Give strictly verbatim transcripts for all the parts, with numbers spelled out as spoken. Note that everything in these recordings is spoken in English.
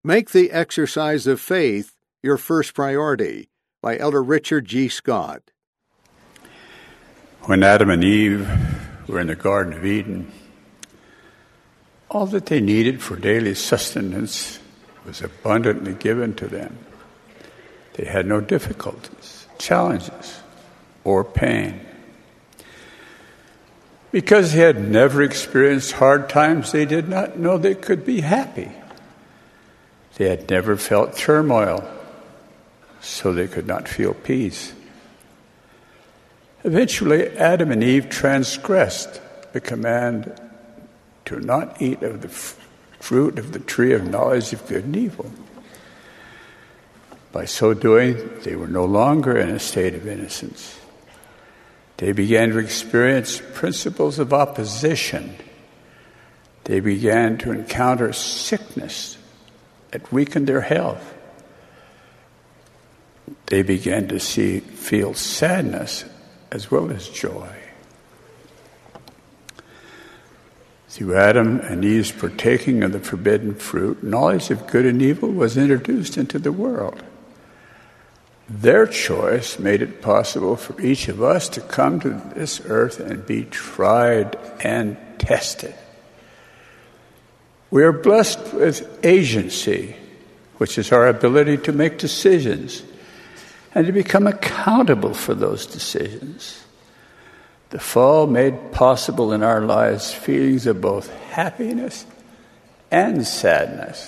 Make the exercise of faith your first priority, by Elder Richard G. Scott. When Adam and Eve were in the Garden of Eden, all that they needed for daily sustenance was abundantly given to them. They had no difficulties, challenges, or pain. Because they had never experienced hard times, they did not know they could be happy. They had never felt turmoil, so they could not feel peace. Eventually, Adam and Eve transgressed the command to not eat of the f- fruit of the tree of knowledge of good and evil. By so doing, they were no longer in a state of innocence. They began to experience principles of opposition. They began to encounter sickness that weakened their health. They began to see, feel sadness as well as joy. Through Adam and Eve's partaking of the forbidden fruit, knowledge of good and evil was introduced into the world. Their choice made it possible for each of us to come to this earth and be tried and tested. We are blessed with agency, which is our ability to make decisions and to become accountable for those decisions. The fall made possible in our lives feelings of both happiness and sadness.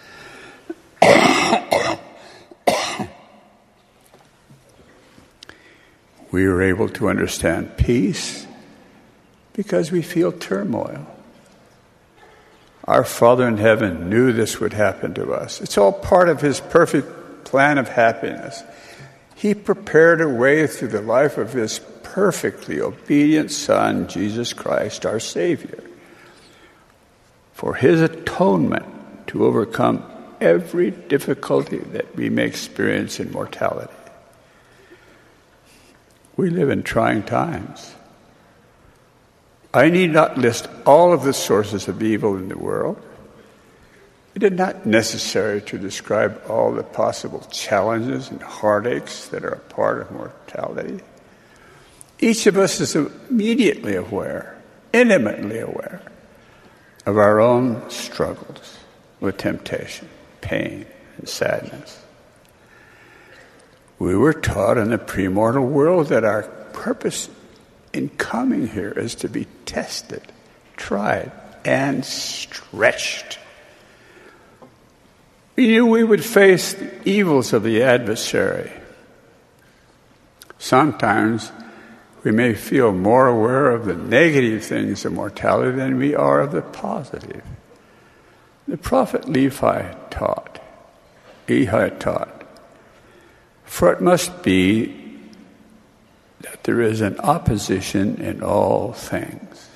We are able to understand peace because we feel turmoil. Our Father in heaven knew this would happen to us. It's all part of his perfect plan of happiness. He prepared a way through the life of his perfectly obedient Son, Jesus Christ, our Savior, for his atonement to overcome every difficulty that we may experience in mortality. We live in trying times. I need not list all of the sources of evil in the world. It is not necessary to describe all the possible challenges and heartaches that are a part of mortality. Each of us is immediately aware, intimately aware, of our own struggles with temptation, pain, and sadness. We were taught in the premortal world that our purpose in coming here is to be tested, tried, and stretched. We knew we would face the evils of the adversary. Sometimes we may feel more aware of the negative things of mortality than we are of the positive. The prophet Lehi taught, Lehi taught, for it must be that there is an opposition in all things.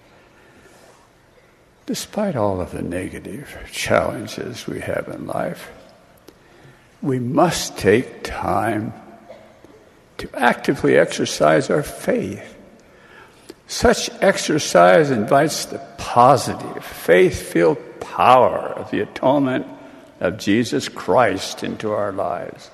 Despite all of the negative challenges we have in life, we must take time to actively exercise our faith. Such exercise invites the positive, faith-filled power of the atonement of Jesus Christ into our lives.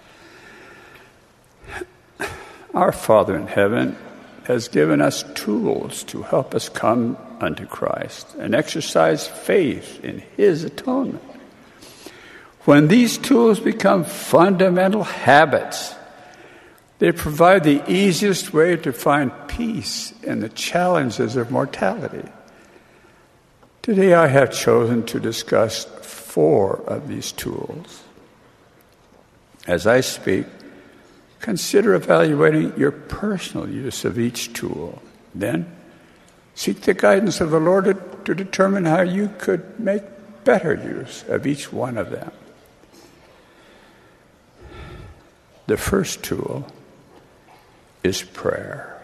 Our Father in heaven has given us tools to help us come unto Christ and exercise faith in his atonement. When these tools become fundamental habits, they provide the easiest way to find peace in the challenges of mortality. Today I have chosen to discuss four of these tools. As I speak, consider evaluating your personal use of each tool. Then, seek the guidance of the Lord to, to determine how you could make better use of each one of them. The first tool is prayer.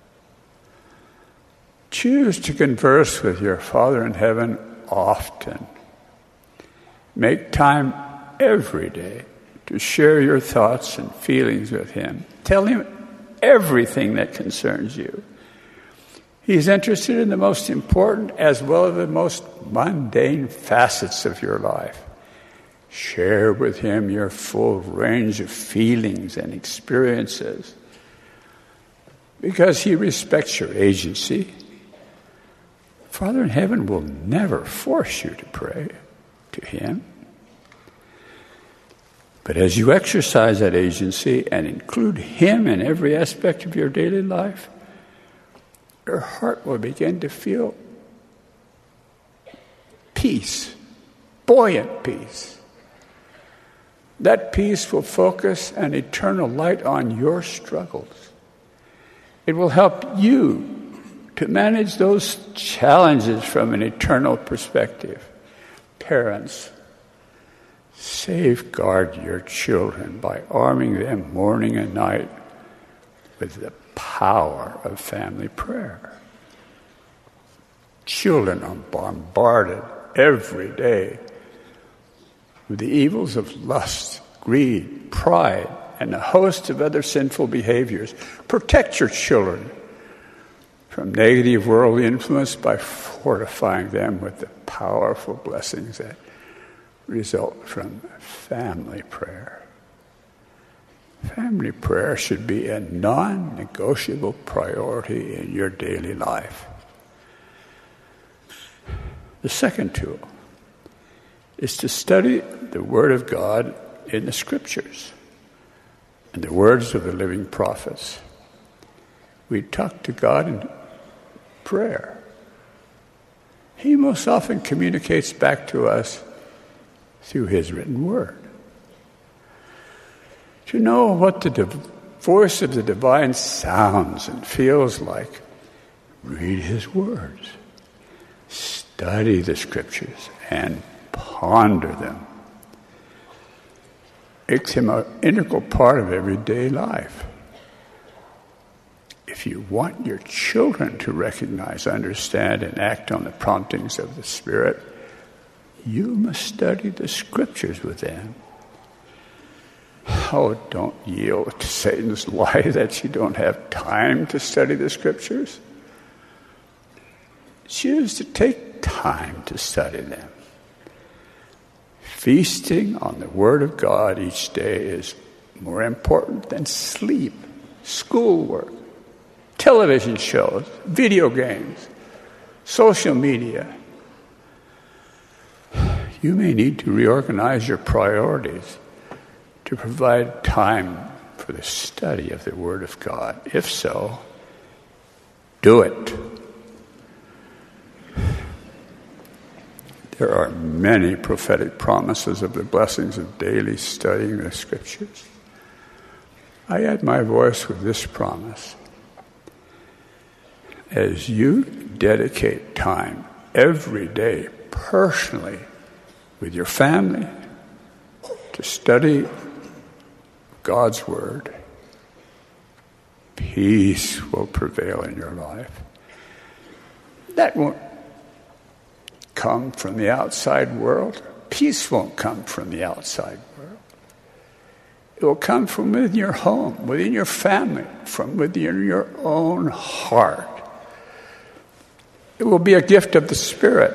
Choose to converse with your Father in heaven often. Make time every day to share your thoughts and feelings with him. Tell him everything that concerns you. He's interested in the most important as well as the most mundane facets of your life. Share with him your full range of feelings and experiences. Because he respects your agency, Father in heaven will never force you to pray to him. But as you exercise that agency and include him in every aspect of your daily life, your heart will begin to feel peace, buoyant peace. That peace will focus an eternal light on your struggles. It will help you to manage those challenges from an eternal perspective. Parents, safeguard your children by arming them morning and night with the power of family prayer. Children are bombarded every day with the evils of lust, greed, pride, and a host of other sinful behaviors. Protect your children from negative worldly influence by fortifying them with the powerful blessings that result from family prayer. Family prayer should be a non-negotiable priority in your daily life. The second tool is to study the Word of God in the Scriptures and the words of the living prophets. We talk to God in prayer. He most often communicates back to us through his written word. To know what the div- voice of the divine sounds and feels like, read his words, study the Scriptures, and ponder them. Makes him an integral part of everyday life. If you want your children to recognize, understand, and act on the promptings of the Spirit, you must study the Scriptures with them. Oh, don't yield to Satan's lie that you don't have time to study the Scriptures. Choose to take time to study them. Feasting on the Word of God each day is more important than sleep, schoolwork, television shows, video games, social media. You may need to reorganize your priorities to provide time for the study of the Word of God. If so, do it. There are many prophetic promises of the blessings of daily studying the Scriptures. I add my voice with this promise. As you dedicate time every day personally with your family to study God's Word, peace will prevail in your life. That won't come from the outside world. Peace won't come from the outside world. It will come from within your home, within your family, from within your own heart. It will be a gift of the Spirit.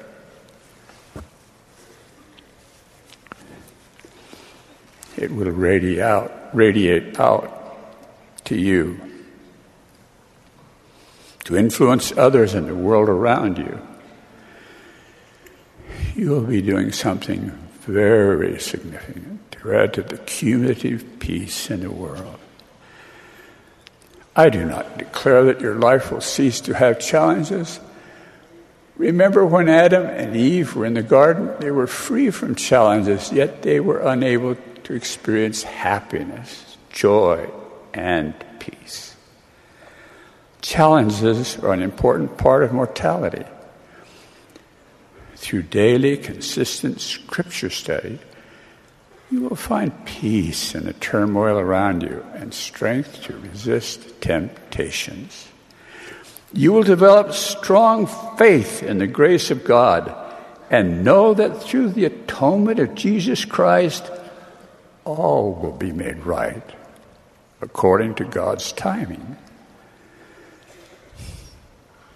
It will radiate out, radiate out to you to influence others in the world around you. You will be doing something very significant to add to the cumulative peace in the world. I do not declare that your life will cease to have challenges. Remember when Adam and Eve were in the garden? They were free from challenges, yet they were unable to experience happiness, joy, and peace. Challenges are an important part of mortality. Through daily, consistent Scripture study, you will find peace in the turmoil around you and strength to resist temptations. You will develop strong faith in the grace of God and know that through the atonement of Jesus Christ, all will be made right according to God's timing.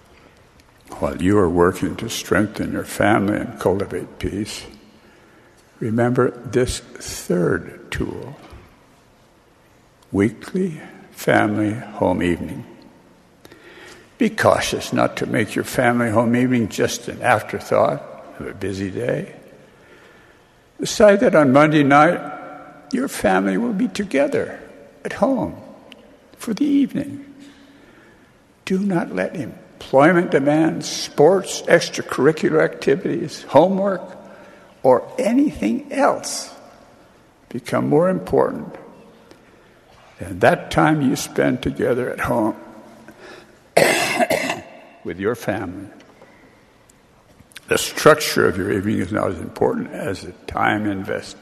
While you are working to strengthen your family and cultivate peace, Remember this third tool, weekly family home evening. Be cautious not to make your family home evening just an afterthought of a busy day. Decide that on Monday night, your family will be together at home for the evening. Do not let employment demands, sports, extracurricular activities, homework, or anything else become more important than that time you spend together at home with your family. The structure of your evening is not as important as the time invested.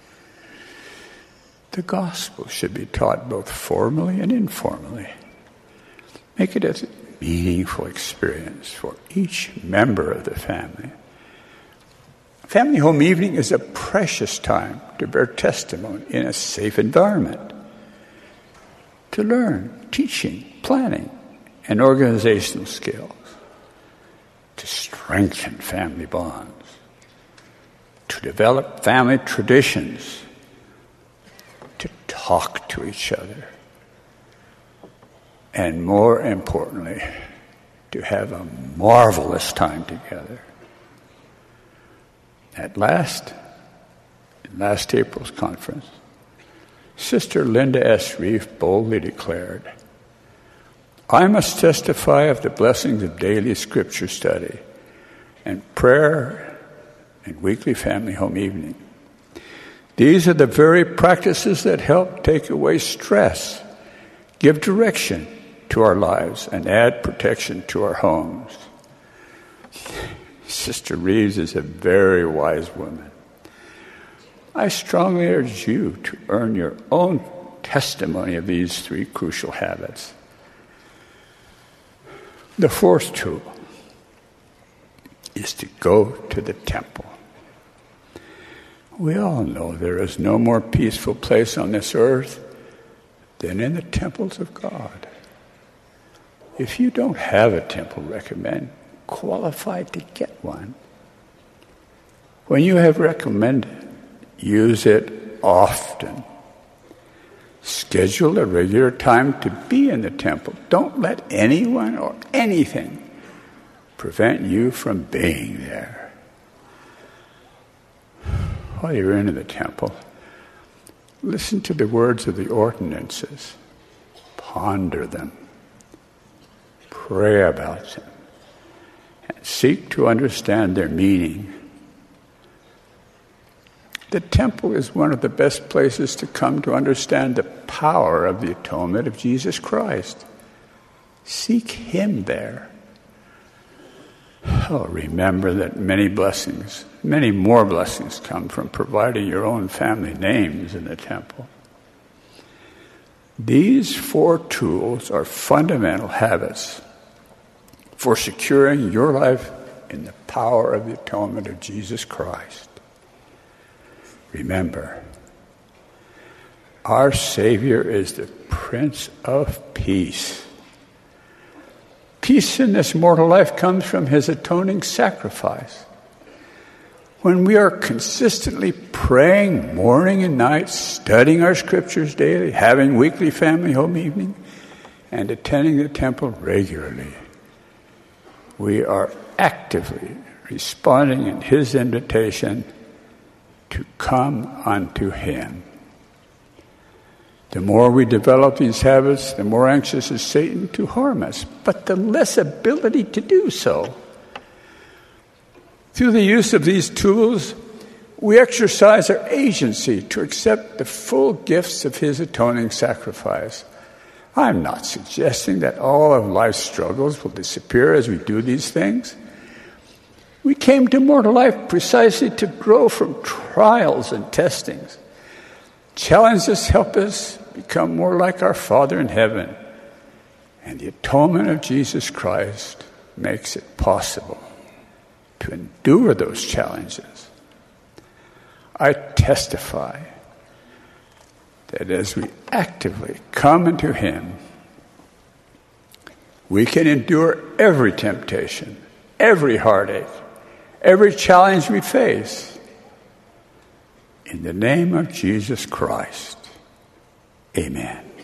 The gospel should be taught both formally and informally. Make it a meaningful experience for each member of the family. Family home evening is a precious time to bear testimony in a safe environment, to learn teaching, planning, and organizational skills, to strengthen family bonds, to develop family traditions, to talk to each other, and more importantly, to have a marvelous time together. At last, in last April's conference, Sister Linda S. Reef boldly declared, "I must testify of the blessings of daily scripture study and prayer and weekly family home evening. These are the very practices that help take away stress, give direction to our lives, and add protection to our homes." Sister Reeves is a very wise woman. I strongly urge you to earn your own testimony of these three crucial habits. The fourth tool is to go to the temple. We all know there is no more peaceful place on this earth than in the temples of God. If you don't have a temple, recommend qualified to get one. When you have recommended, use it often. Schedule a regular time to be in the temple. Don't let anyone or anything prevent you from being there. While you're in the temple, listen to the words of the ordinances. Ponder them. Pray about them. And seek to understand their meaning. The temple is one of the best places to come to understand the power of the atonement of Jesus Christ. Seek Him there. Oh, remember that many blessings, many more blessings come from providing your own family names in the temple. These four tools are fundamental habits for securing your life in the power of the atonement of Jesus Christ. Remember, our Savior is the Prince of Peace. Peace in this mortal life comes from His atoning sacrifice. When we are consistently praying morning and night, studying our scriptures daily, having weekly family home evening, and attending the temple regularly, we are actively responding in His invitation to come unto Him. The more we develop these habits, the more anxious is Satan to harm us, but the less ability to do so. Through the use of these tools, we exercise our agency to accept the full gifts of His atoning sacrifice. I'm not suggesting that all of life's struggles will disappear as we do these things. We came to mortal life precisely to grow from trials and testings. Challenges help us become more like our Father in heaven. And the atonement of Jesus Christ makes it possible to endure those challenges. I testify that as we actively come into Him, we can endure every temptation, every heartache, every challenge we face. In the name of Jesus Christ, amen.